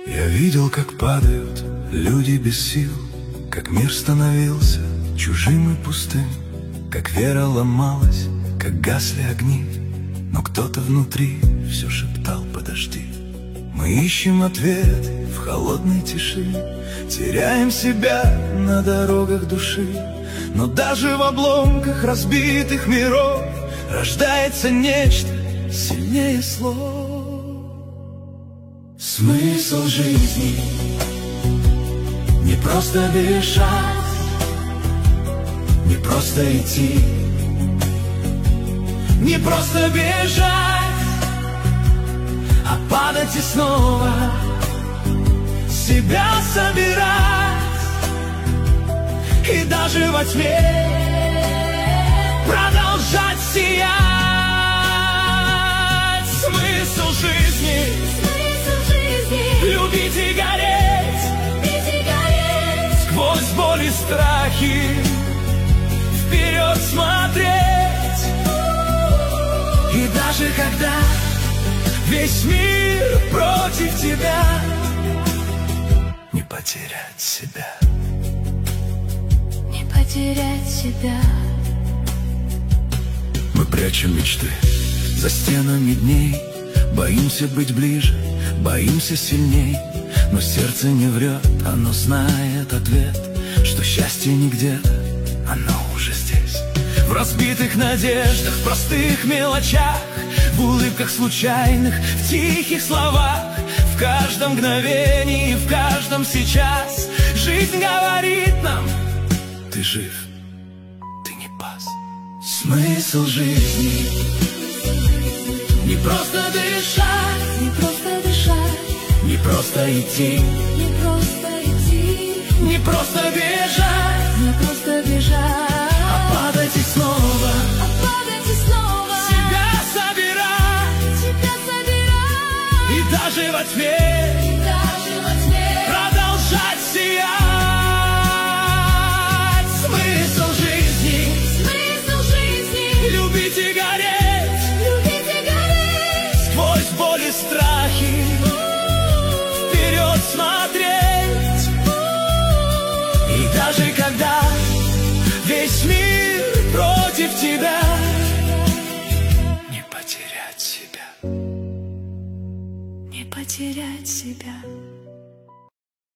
Я видел, как падают люди без сил, как мир становился чужим и пустым, как вера ломалась, как гасли огни, но кто-то внутри все шептал: подожди. Мы ищем ответы в холодной тиши, теряем себя на дорогах души, но даже в обломках разбитых миров рождается нечто сильнее слов. Смысл жизни не просто дышать, не просто идти, не просто бежать, а падать и снова себя собирать, и даже во тьме продолжать сиять. Смысл жизни — любить и гореть, сквозь боль и страхи вперед смотреть. И даже когда весь мир против тебя, не потерять себя, не потерять себя. Мы прячем мечты за стенами дней, боимся быть ближе, боимся сильней, но сердце не врет, оно знает ответ, что счастье не где-то, оно уже здесь. В разбитых надеждах, в простых мелочах, в улыбках случайных, в тихих словах, в каждом мгновении, в каждом сейчас. Жизнь говорит нам: ты жив, ты не пас. Смысл жизни не просто дышать, Не просто дышать, не просто идти, не просто идти, не просто бежать, не просто бежать, а падать и снова а падать и снова себя собирать, и даже во тьме и даже во тьме продолжать сиять. Смысл жизни — любить и гореть, сквозь боль и страхи вперед смотреть. И даже когда весь мир против тебя, не потерять себя, не потерять себя.